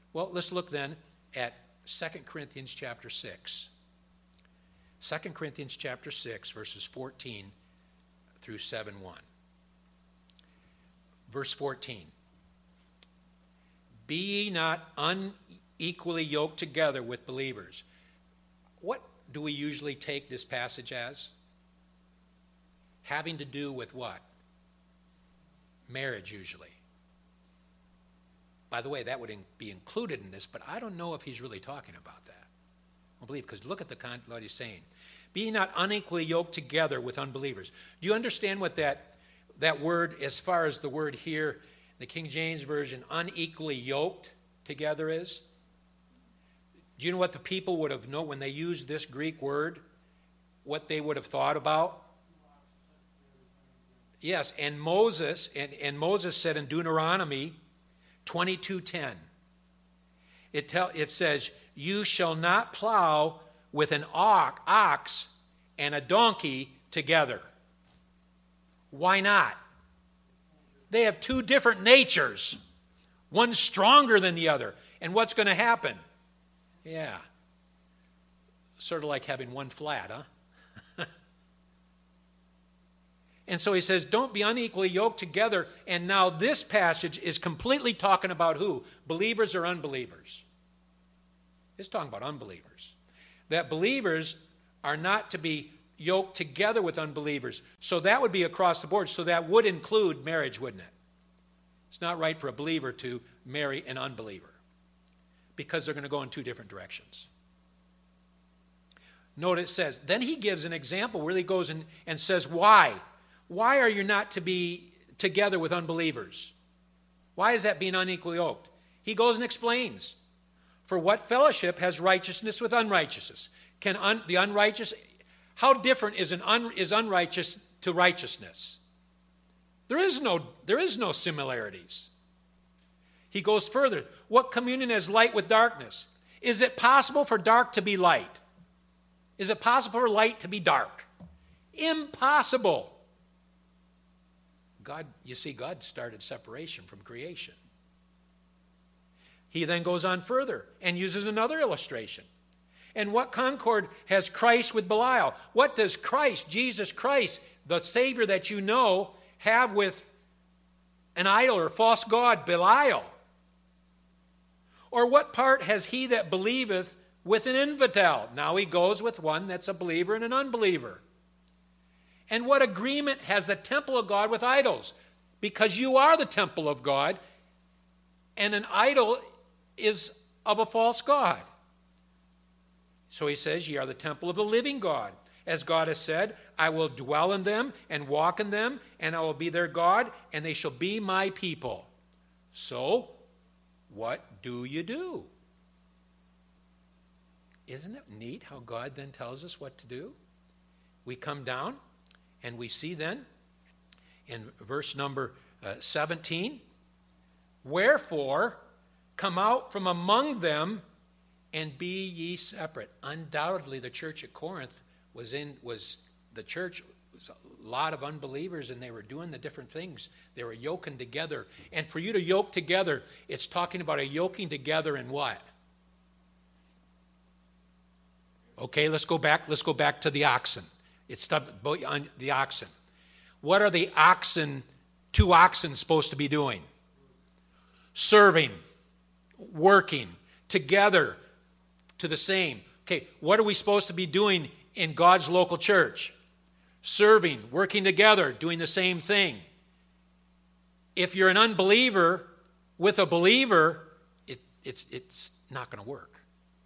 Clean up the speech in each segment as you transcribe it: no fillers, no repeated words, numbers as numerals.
Well, let's look then at 2 Corinthians chapter 6. 2 Corinthians chapter 6, verses 14 through 7:1. Verse 14. Be ye not unequally yoked together with believers. What do we usually take this passage as? Having to do with what? Marriage, usually. By the way, that would be included in this, but I don't know if he's really talking about that. I believe, because look at what he's saying. Be ye not unequally yoked together with unbelievers. Do you understand what that word, as far as the word here, the King James Version, unequally yoked together is? Do you know what the people would have known when they used this Greek word? What they would have thought about? Yes, and Moses said in Deuteronomy 22:10, it says, you shall not plow with an ox and a donkey together. Why not? They have two different natures. One's stronger than the other. And what's going to happen? Yeah. Sort of like having one flat, huh? And so he says, don't be unequally yoked together. And now this passage is completely talking about who? Believers or unbelievers? It's talking about unbelievers. That believers are not to be yoked together with unbelievers. So that would be across the board. So that would include marriage, wouldn't it? It's not right for a believer to marry an unbeliever because they're going to go in two different directions. Note it says, then he gives an example where he goes and says, why? Why are you not to be together with unbelievers? Why is that being unequally yoked? He goes and explains. For what fellowship has righteousness with unrighteousness? Can the unrighteous, how different is unrighteous to righteousness? There is no similarities. He goes further. What communion has light with darkness? Is it possible for dark to be light? Is it possible for light to be dark? Impossible. God started separation from creation. He then goes on further and uses another illustration. And what concord has Christ with Belial? What does Christ, Jesus Christ, the Savior that you know, have with an idol or false god, Belial? Or what part has he that believeth with an infidel? Now he goes with one that's a believer and an unbeliever. And what agreement has the temple of God with idols? Because you are the temple of God, and an idol is of a false god. So he says, ye are the temple of the living God. As God has said, I will dwell in them and walk in them, and I will be their God, and they shall be my people. So, what do you do? Isn't it neat how God then tells us what to do? We come down, and we see then in verse number 17, wherefore come out from among them and be ye separate. Undoubtedly, the church at Corinth was a lot of unbelievers, and they were doing the different things. They were yoking together. And for you to yoke together, it's talking about a yoking together in what? Okay, let's go back to the oxen. It's the oxen. What are the two oxen supposed to be doing? Serving, working, together to the same. Okay, what are we supposed to be doing in God's local church? Serving, working together, doing the same thing. If you're an unbeliever with a believer, it's not going to work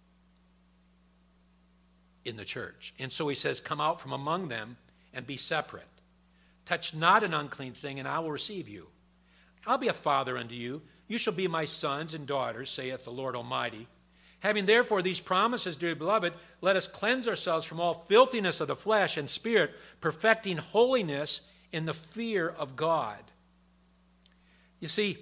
in the church. And so he says, come out from among them and be separate. Touch not an unclean thing, and I will receive you. I'll be a father unto you. You shall be my sons and daughters, saith the Lord Almighty. Having therefore these promises, dear beloved, let us cleanse ourselves from all filthiness of the flesh and spirit, perfecting holiness in the fear of God. You see,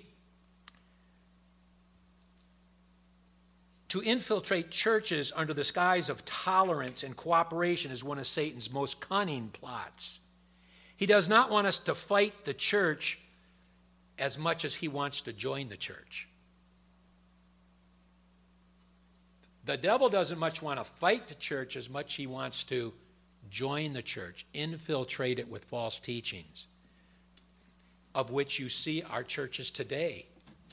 to infiltrate churches under the guise of tolerance and cooperation is one of Satan's most cunning plots. He does not want us to fight the church as much as he wants to join the church. The devil doesn't much want to fight the church as much he wants to join the church, infiltrate it with false teachings, of which you see our churches today.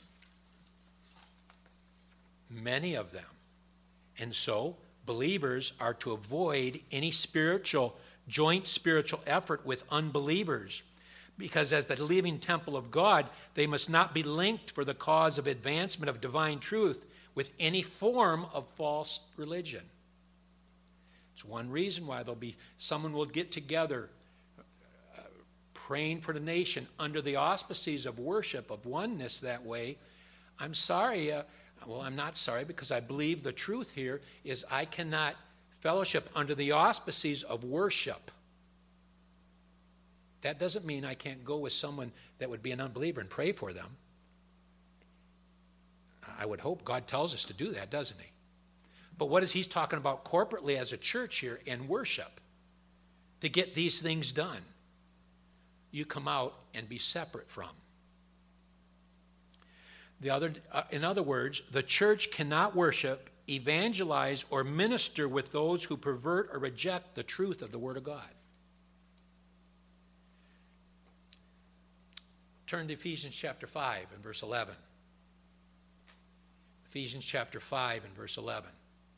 Many of them. And so, believers are to avoid any joint spiritual effort with unbelievers, because as the living temple of God, they must not be linked for the cause of advancement of divine truth with any form of false religion. It's one reason why someone will get together praying for the nation under the auspices of worship, of oneness that way. I'm sorry, I'm not sorry, because I believe the truth here is I cannot fellowship under the auspices of worship. That doesn't mean I can't go with someone that would be an unbeliever and pray for them. I would hope God tells us to do that, doesn't he? But what is he talking about corporately as a church here in worship? To get these things done, you come out and be separate from. In other words, the church cannot worship, evangelize, or minister with those who pervert or reject the truth of the Word of God. Turn to Ephesians chapter 5 and verse 11. Ephesians chapter 5 and verse 11.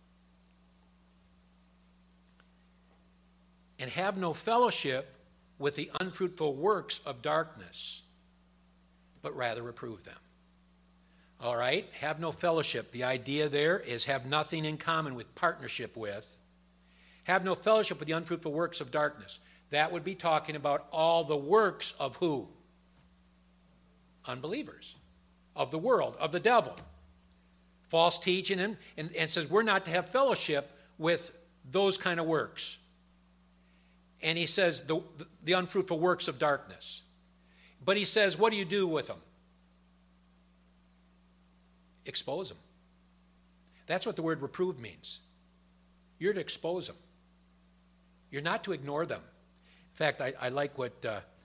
And have no fellowship with the unfruitful works of darkness, but rather reprove them. All right? Have no fellowship. The idea there is have nothing in common with, partnership with. Have no fellowship with the unfruitful works of darkness. That would be talking about all the works of who? Unbelievers. Of the world, of the devil. False teaching, and says we're not to have fellowship with those kind of works. And he says the unfruitful works of darkness. But he says, what do you do with them? Expose them. That's what the word reprove means. You're to expose them. You're not to ignore them. In fact, I like what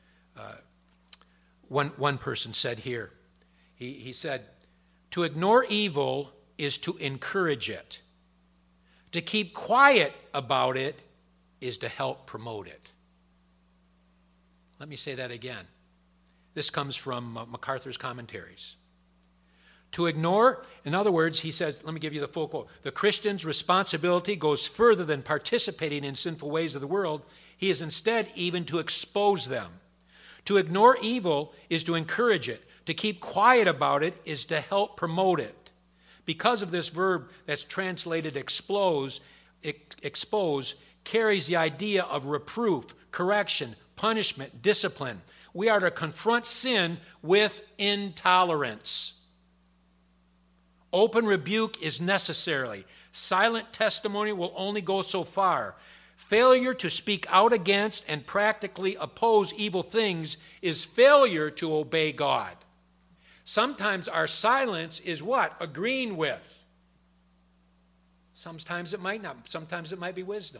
one person said here. He said, to ignore evil is to encourage it. To keep quiet about it is to help promote it. Let me say that again. This comes from MacArthur's commentaries. To ignore, in other words, he says, let me give you the full quote. The Christian's responsibility goes further than participating in sinful ways of the world. He is instead even to expose them. To ignore evil is to encourage it. To keep quiet about it is to help promote it. Because of this verb that's translated expose carries the idea of reproof, correction, punishment, discipline. We are to confront sin with intolerance. Open rebuke is necessary. Silent testimony will only go so far. Failure to speak out against and practically oppose evil things is failure to obey God. Sometimes our silence is what? Agreeing with. Sometimes it might not. Sometimes it might be wisdom.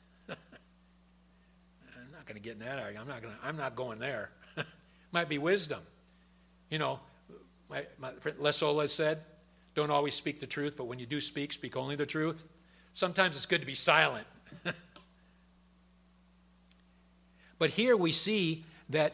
I'm not going to get in that argument. I'm not going there. Might be wisdom. You know, my friend Lesola said, don't always speak the truth, but when you do speak, speak only the truth. Sometimes it's good to be silent. But here we see that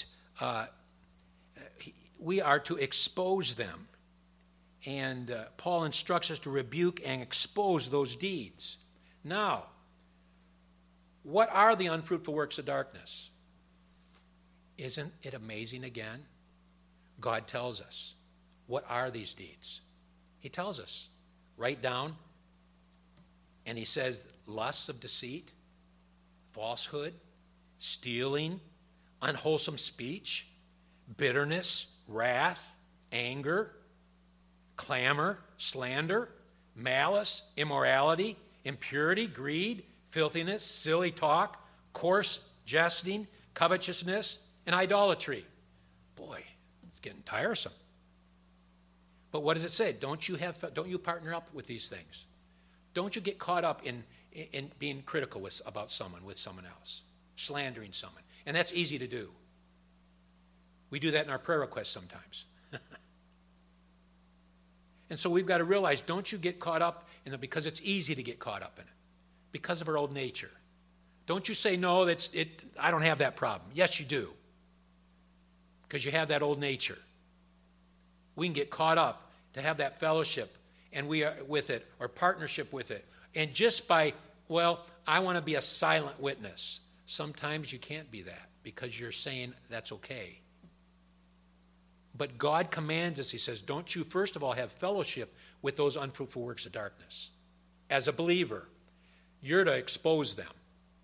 we are to expose them. And Paul instructs us to rebuke and expose those deeds. Now, what are the unfruitful works of darkness? Isn't it amazing again? God tells us. What are these deeds? He tells us. Write down. And he says lusts of deceit, falsehood, stealing, unwholesome speech, bitterness, wrath, anger, clamor, slander, malice, immorality, impurity, greed, filthiness, silly talk, coarse jesting, covetousness, and idolatry. Boy, it's getting tiresome. But what does it say? Don't you partner up with these things? Don't you get caught up in being critical about someone with someone else, slandering someone. And that's easy to do. We do that in our prayer requests sometimes. And so we've got to realize, don't you get caught up in it, because it's easy to get caught up in it because of our old nature. Don't you say, no, I don't have that problem. Yes, you do, because you have that old nature. We can get caught up to have that fellowship and we are with it, or partnership with it. And just by, I want to be a silent witness. Sometimes you can't be that because you're saying that's okay. But God commands us, he says, don't you first of all have fellowship with those unfruitful works of darkness. As a believer, you're to expose them.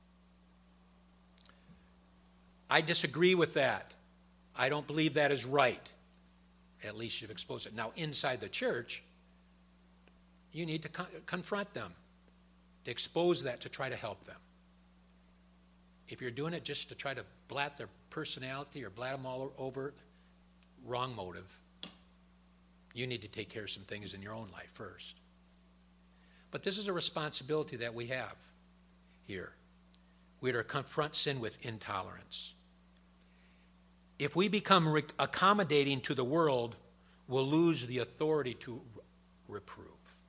I disagree with that. I don't believe that is right. At least you've exposed it. Now, inside the church, you need to confront them, to expose that, to try to help them. If you're doing it just to try to blat their personality or blat them all over, wrong motive. You need to take care of some things in your own life first. But this is a responsibility that we have here. We are to confront sin with intolerance. If we become accommodating to the world, we'll lose the authority to reprove.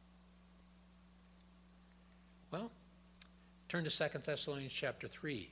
Well, turn to 2 Thessalonians chapter 3.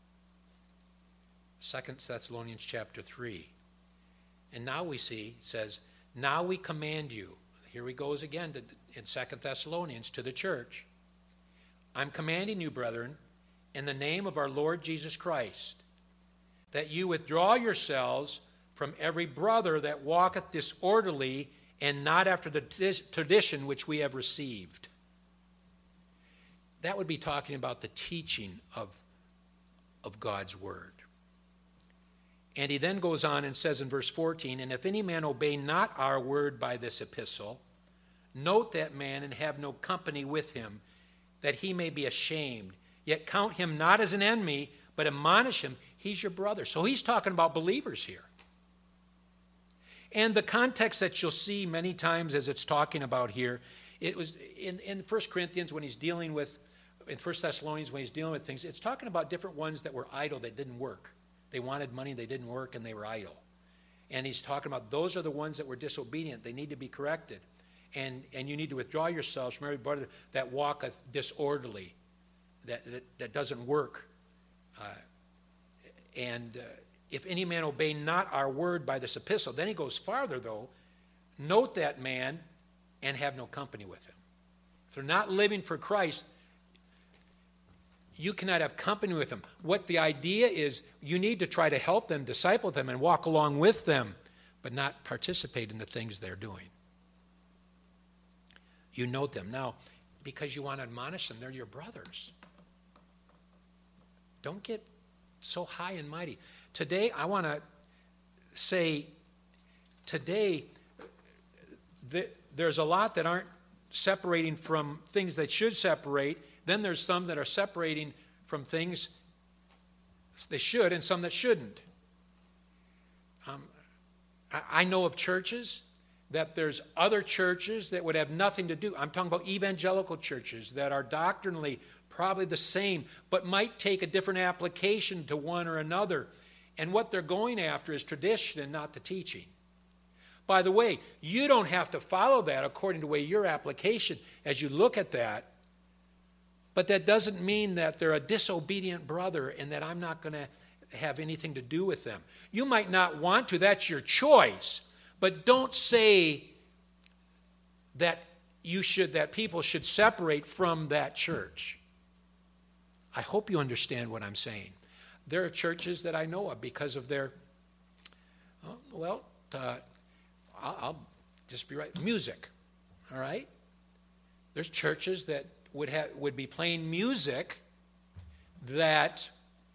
2 Thessalonians chapter 3. And now we see, it says, now we command you. Here he goes again in 2 Thessalonians to the church. I'm commanding you, brethren, in the name of our Lord Jesus Christ, that you withdraw yourselves from every brother that walketh disorderly and not after the tradition which we have received. That would be talking about the teaching of God's word. And he then goes on and says in verse 14, and if any man obey not our word by this epistle, note that man and have no company with him, that he may be ashamed. Yet count him not as an enemy, but admonish him. He's your brother. So he's talking about believers here. And the context that you'll see many times as it's talking about here, it was in 1 Corinthians when he's dealing with, in 1 Thessalonians when he's dealing with things, it's talking about different ones that were idle, that didn't work. They wanted money, they didn't work, and they were idle. And he's talking about those are the ones that were disobedient. They need to be corrected. And you need to withdraw yourselves from every brother that walketh disorderly, that doesn't work. If any man obey not our word by this epistle, then he goes farther though, note that man and have no company with him. If they're not living for Christ, you cannot have company with them. What the idea is, you need to try to help them, disciple them, and walk along with them, but not participate in the things they're doing. You note them. Now, because you want to admonish them, they're your brothers. Don't get so high and mighty. Today, I want to say, there's a lot that aren't separating from things that should separate. Then there's some that are separating from things they should and some that shouldn't. I know of churches that there's other churches that would have nothing to do. I'm talking about evangelical churches that are doctrinally probably the same, but might take a different application to one or another. And what they're going after is tradition and not the teaching. By the way, you don't have to follow that according to the way your application as you look at that. But that doesn't mean that they're a disobedient brother and that I'm not going to have anything to do with them. You might not want to, that's your choice. But don't say that that people should separate from that church. I hope you understand what I'm saying. There are churches that I know of because of their, I'll just be right, music, all right? There's churches that would be playing music that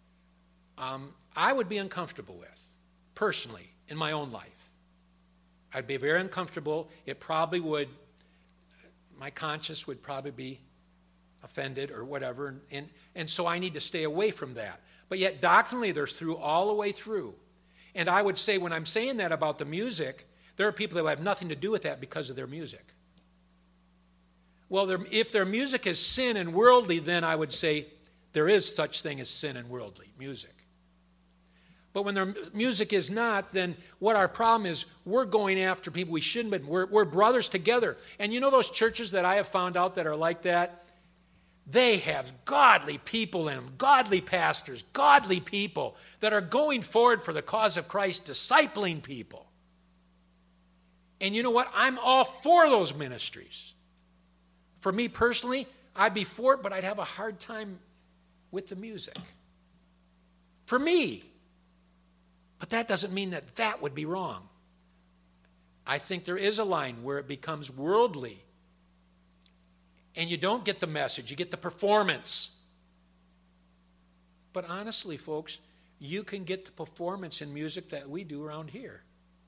I would be uncomfortable with, personally, in my own life. I'd be very uncomfortable. It probably would, my conscience would probably be offended or whatever, and so I need to stay away from that. But yet doctrinally they're through all the way through. And I would say when I'm saying that about the music, there are people that will have nothing to do with that because of their music. Well, if their music is sin and worldly, then I would say there is such thing as sin and worldly music. But when their music is not, then what our problem is, we're going after people we shouldn't be. We're brothers together. And you know those churches that I have found out that are like that? They have godly people in them, godly pastors, godly people that are going forward for the cause of Christ, discipling people. And you know what? I'm all for those ministries. For me personally, I'd be for it, but I'd have a hard time with the music. For me. But that doesn't mean that that would be wrong. I think there is a line where it becomes worldly. And you don't get the message, you get the performance. But honestly, folks, you can get the performance in music that we do around here.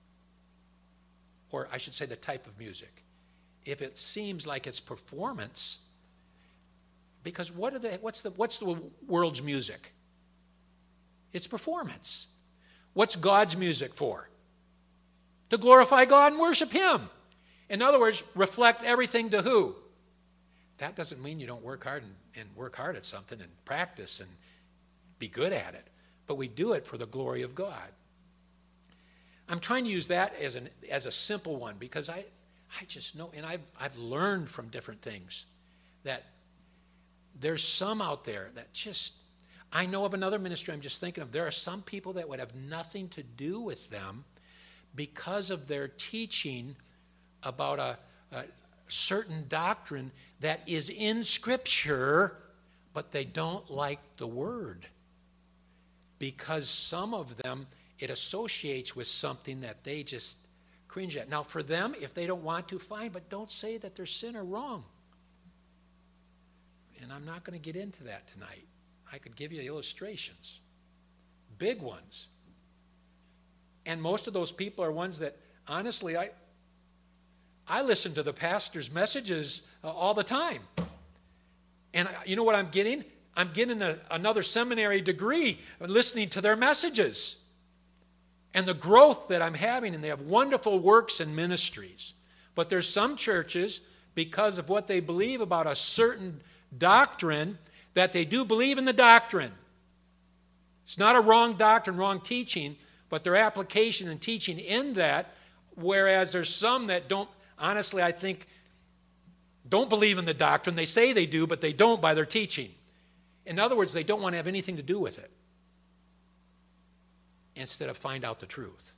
Or I should say the type of music. If it seems like it's performance, because what's the world's music? It's performance. What's God's music for? To glorify God and worship Him. In other words, reflect everything to who? That doesn't mean you don't work hard and work hard at something and practice and be good at it. But we do it for the glory of God. I'm trying to use that as a simple one because I just know, and I've learned from different things that there's some out there that just, I know of another ministry I'm just thinking of. There are some people that would have nothing to do with them because of their teaching about a certain doctrine that is in Scripture, but they don't like the Word. Because some of them, it associates with something that they just cringe at. Now, for them, if they don't want to, fine, but don't say that they're sin or wrong. And I'm not going to get into that tonight. I could give you illustrations, big ones. And most of those people are ones that, honestly, I listen to the pastor's messages all the time. And you know what I'm getting? I'm getting another seminary degree listening to their messages. And the growth that I'm having, and they have wonderful works and ministries. But there's some churches, because of what they believe about a certain doctrine, that they do believe in the doctrine. It's not a wrong doctrine, wrong teaching, but their application and teaching in that, whereas there's some that don't, honestly, I think, don't believe in the doctrine. They say they do, but they don't by their teaching. In other words, they don't want to have anything to do with it instead of find out the truth.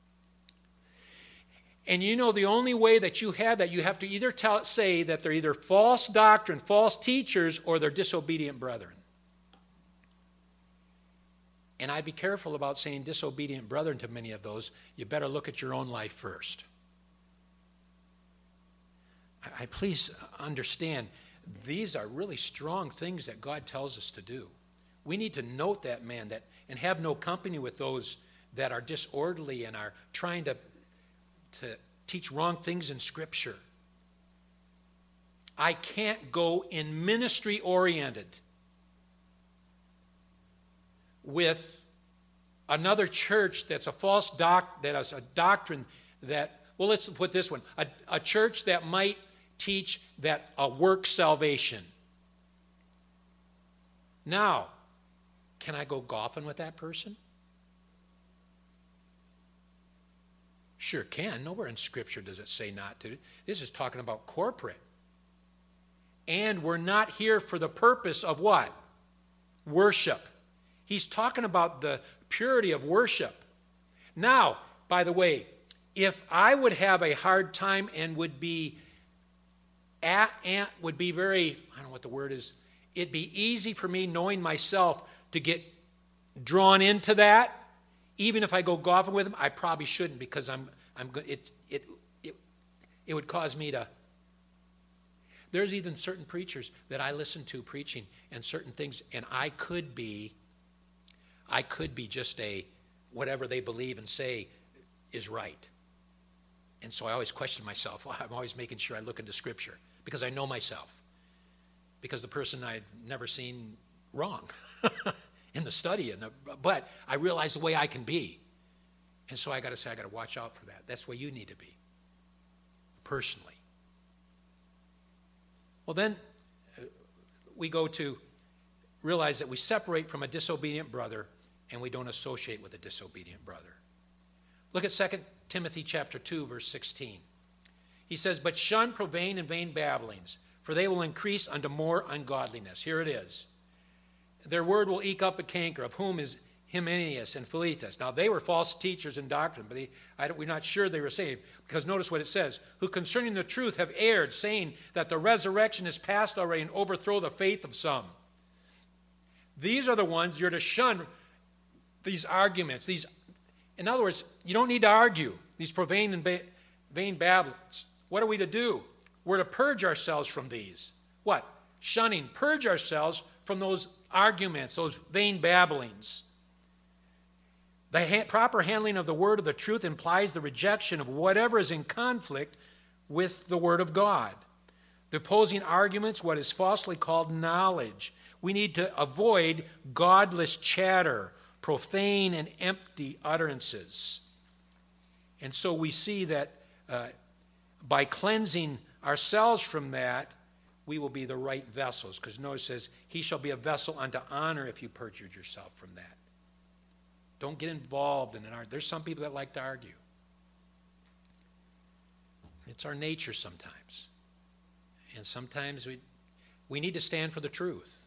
And you know the only way that you have that, you have to either say that they're either false doctrine, false teachers, or they're disobedient brethren. And I'd be careful about saying disobedient brethren to many of those. You better look at your own life first. I please understand, these are really strong things that God tells us to do. We need to note that, man, and have no company with those that are disorderly and are trying to teach wrong things in Scripture. I can't go in ministry-oriented with another church that's a false that has a doctrine that, well, let's put this one, a church that might teach that a work salvation. Now, can I go golfing with that person? Sure can. Nowhere in Scripture does it say not to. This is talking about corporate. And we're not here for the purpose of what? Worship. He's talking about the purity of worship. Now, by the way, if I would have a hard time and would be very, I don't know what the word is, it'd be easy for me, knowing myself, to get drawn into that. Even if I go golfing with him, I probably shouldn't, because it would cause me to. There's even certain preachers that I listen to preaching and certain things, and I could be just whatever they believe and say is right. And so I always question myself. Well, I'm always making sure I look into Scripture because I know myself. Because the person I'd never seen wrong in the study, but I realize the way I can be. And so I got to watch out for that. That's the way you need to be, personally. Well, then we go to realize that we separate from a disobedient brother and we don't associate with a disobedient brother. Look at 2 Timothy chapter 2, verse 16. He says, "But shun profane and vain babblings, for they will increase unto more ungodliness." Here it is. "Their word will eke up a canker, of whom is Hymenaeus and Philetus." Now, they were false teachers in doctrine, but we're not sure they were saved, because notice what it says, "Who concerning the truth have erred, saying that the resurrection is past already, and overthrow the faith of some." These are the ones you're to shun, these arguments. In other words, you don't need to argue these profane and vain babblings. What are we to do? We're to purge ourselves from these. What? Shunning. Purge ourselves from those arguments, those vain babblings. The proper handling of the word of the truth implies the rejection of whatever is in conflict with the word of God. The opposing arguments, what is falsely called knowledge. We need to avoid godless chatter, profane and empty utterances. And so we see that by cleansing ourselves from that, we will be the right vessels. Because notice it says, "He shall be a vessel unto honor if you perjured yourself from that." Don't get involved in an argument. There's some people that like to argue. It's our nature sometimes. And sometimes we need to stand for the truth.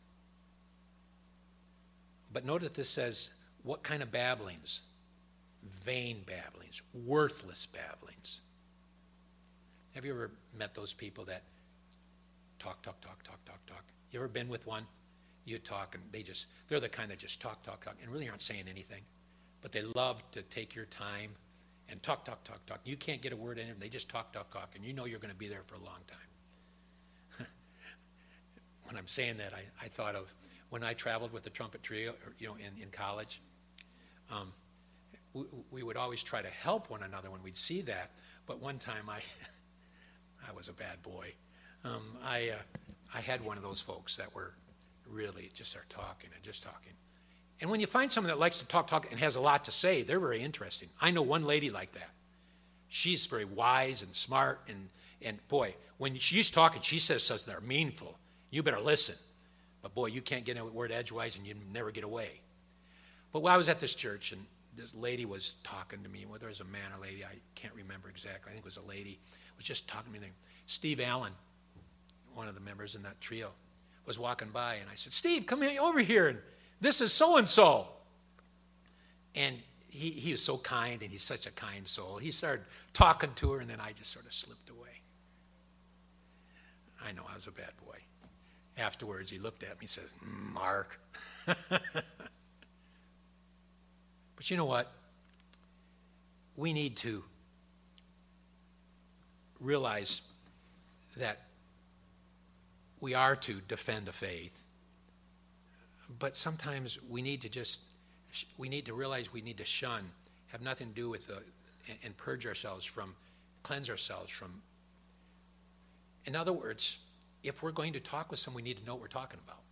But note that this says, what kind of babblings? Vain babblings, worthless babblings. Have you ever met those people that talk? You ever been with one? You talk and they're the kind that just talk, and really aren't saying anything. But they love to take your time and talk. You can't get a word in them. They just talk, and you know you're going to be there for a long time. When I'm saying that, I thought of when I traveled with the trumpet trio, in college. We would always try to help one another when we'd see that. But one time I was a bad boy. I had one of those folks that were really just start talking. And when you find someone that likes to talk and has a lot to say, they're very interesting. I know one lady like that. She's very wise and smart, and boy, when she's talking, she says something that are meaningful. You better listen. But boy, you can't get a word edgewise, and you never get away. But while I was at this church, and this lady was talking to me, whether it was a man or lady, I can't remember exactly. I think it was a lady, was just talking to me. Steve Allen, one of the members in that trio, was walking by, and I said, "Steve, come over here, and this is so-and-so." And he was so kind, and he's such a kind soul. He started talking to her, and then I just sort of slipped away. I know I was a bad boy. Afterwards, he looked at me and says, "Mark." But you know what? We need to realize that we are to defend the faith, but sometimes we need to realize we need to shun, have nothing to do with and purge ourselves from, cleanse ourselves from. In other words, if we're going to talk with someone, we need to know what we're talking about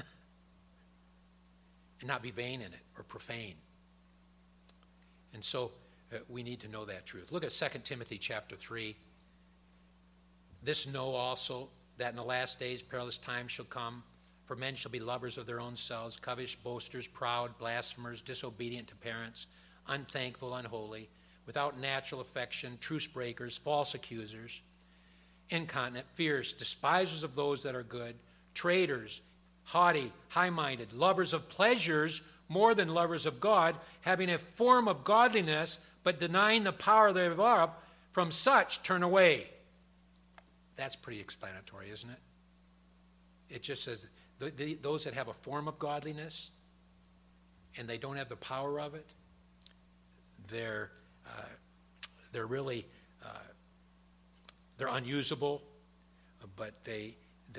and not be vain in it or profane. And so we need to know that truth. Look at 2 Timothy chapter 3. "This know also, that in the last days perilous times shall come, for men shall be lovers of their own selves, covetous, boasters, proud, blasphemers, disobedient to parents, unthankful, unholy, without natural affection, truce breakers, false accusers, incontinent, fierce, despisers of those that are good, traitors, haughty, high-minded, lovers of pleasures more than lovers of God, having a form of godliness, but denying the power thereof. From such turn away." That's pretty explanatory, isn't it? It just says those that have a form of godliness and they don't have the power of it, they're really they're unusable, but they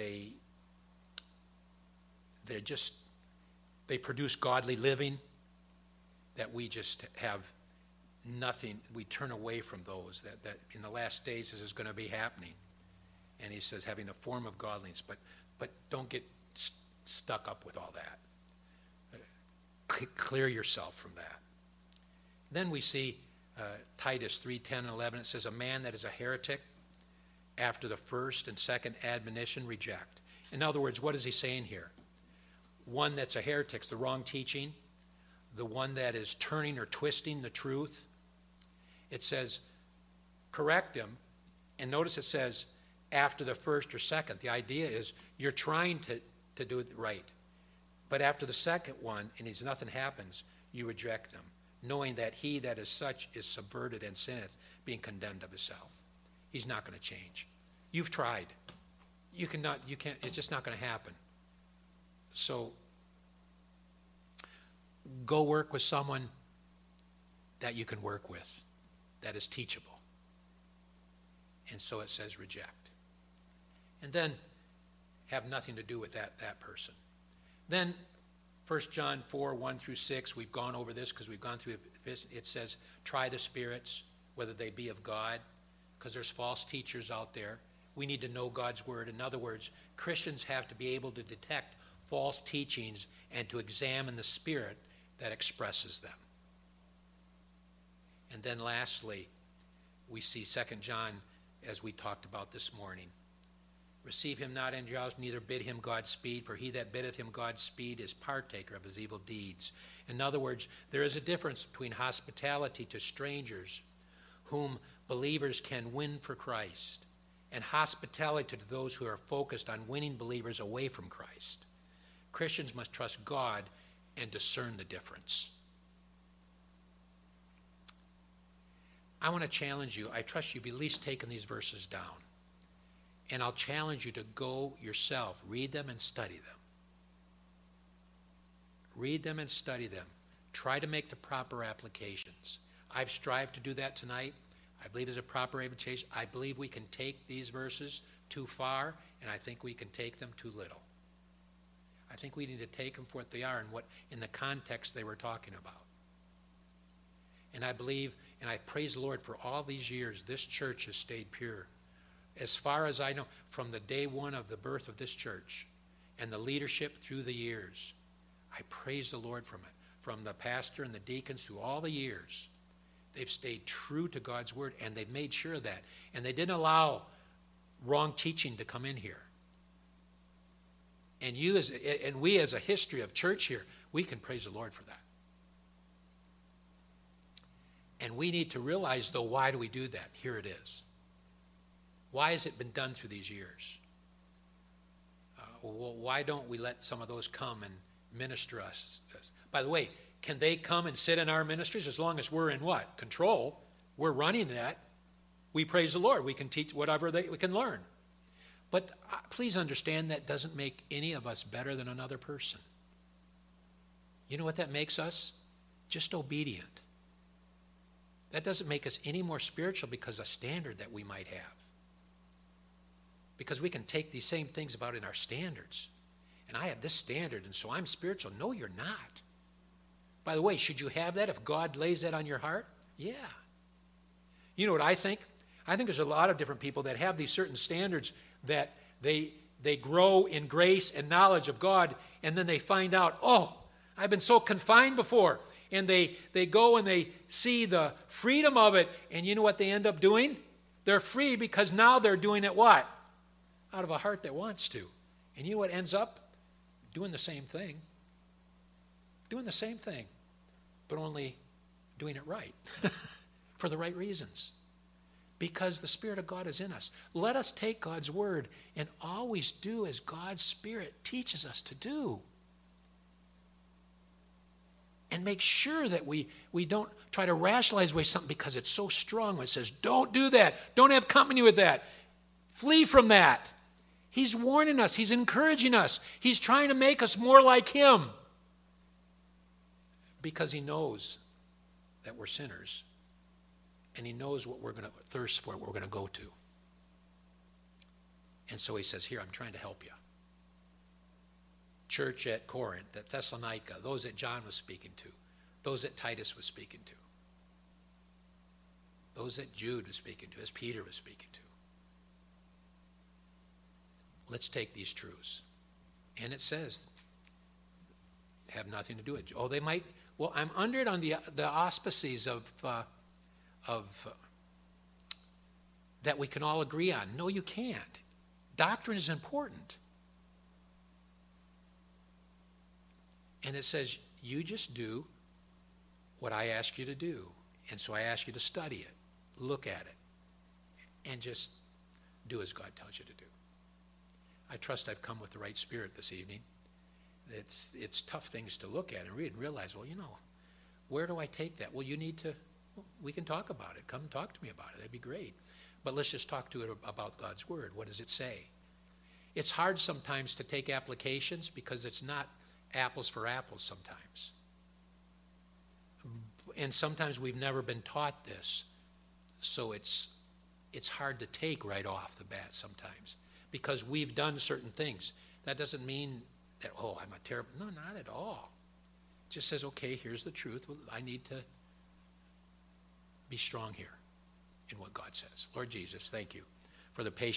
produce godly living that we just have nothing. We turn away from those that in the last days this is going to be happening. And he says having a form of godliness, but don't get stuck up with all that. Clear yourself from that. Then we see Titus 3:10 and 11. It says, "A man that is a heretic, after the first and second admonition, reject." In other words, what is he saying here? One that's a heretic, the wrong teaching, the one that is turning or twisting the truth, it says, correct him. And notice it says, after the first or second. The idea is you're trying to do it right. But after the second one, and nothing happens, you reject him, knowing that he that is such is subverted and sinneth, being condemned of himself. He's not going to change. You've tried. You can't, it's just not going to happen. So go work with someone that you can work with, that is teachable. And so it says reject. And then have nothing to do with that person. Then 1 John 4, 1 through 6, we've gone over this because we've gone through it. It says, try the spirits, whether they be of God, because there's false teachers out there. We need to know God's word. In other words, Christians have to be able to detect false teachings and to examine the spirit that expresses them. And then lastly, we see 2 John, as we talked about this morning. Receive him not in your house, neither bid him Godspeed, for he that biddeth him Godspeed is partaker of his evil deeds. In other words, there is a difference between hospitality to strangers whom believers can win for Christ, and hospitality to those who are focused on winning believers away from Christ. Christians must trust God and discern the difference. I want to challenge you. I trust you've at least taken these verses down. And I'll challenge you to go yourself, read them and study them. Read them and study them. Try to make the proper applications. I've strived to do that tonight. I believe there's a proper application. I believe we can take these verses too far, and I think we can take them too little. I think we need to take them for what they are and what in the context they were talking about. And I believe, and I praise the Lord for all these years, this church has stayed pure. As far as I know, from the day one of the birth of this church and the leadership through the years, I praise the Lord from it. From the pastor and the deacons through all the years, they've stayed true to God's word, and they've made sure of that. And they didn't allow wrong teaching to come in here. And we as a history of church here, we can praise the Lord for that. And we need to realize, though, why do we do that? Here it is. Why has it been done through these years? Why don't we let some of those come and minister us? By the way, can they come and sit in our ministries as long as we're in what? Control. We're running that. We praise the Lord. We can teach whatever we can learn. But please understand that doesn't make any of us better than another person. You know what that makes us? Just obedient. That doesn't make us any more spiritual because of a standard that we might have. Because we can take these same things about in our standards. And I have this standard, and so I'm spiritual. No, you're not. By the way, should you have that if God lays that on your heart? Yeah. You know what I think? I think there's a lot of different people that have these certain standards that they grow in grace and knowledge of God, and then they find out, oh, I've been so confined before. And they go and they see the freedom of it, and you know what they end up doing? They're free because now they're doing it what? Out of a heart that wants to. And you know what ends up? Doing the same thing. Doing the same thing, but only doing it right. For the right reasons. Because the Spirit of God is in us. Let us take God's word and always do as God's Spirit teaches us to do. And make sure that we don't try to rationalize away something because it's so strong when it says, don't do that. Don't have company with that. Flee from that. He's warning us. He's encouraging us. He's trying to make us more like him. Because he knows that we're sinners. And he knows what we're going to thirst for, what we're going to go to. And so he says, here, I'm trying to help you. Church at Corinth, at Thessalonica, those that John was speaking to, those that Titus was speaking to, those that Jude was speaking to, as Peter was speaking to. Let's take these truths. And it says, have nothing to do with it. Oh, they might, well, I'm under it on the auspices of that we can all agree on. No, you can't. Doctrine is important. And it says, you just do what I ask you to do. And so I ask you to study it, look at it, and just do as God tells you to do. I trust I've come with the right spirit this evening. It's tough things to look at and read and realize, well, where do I take that? Well, we can talk about it. Come talk to me about it. That'd be great. But let's just talk to it about God's word. What does it say? It's hard sometimes to take applications because it's not apples for apples sometimes. And sometimes we've never been taught this. So it's hard to take right off the bat sometimes because we've done certain things. That doesn't mean that, I'm a terrible, no, not at all. It just says, okay, here's the truth. Well, I need to be strong here in what God says. Lord Jesus, thank you for the patience